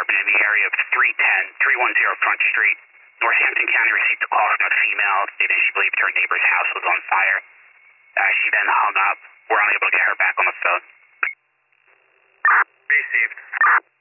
apartment in the area of 310 Front Street. Northampton County received a call from a female stating she believed her neighbor's house was on fire. She then hung up. We're unable to get her back on the phone. Received.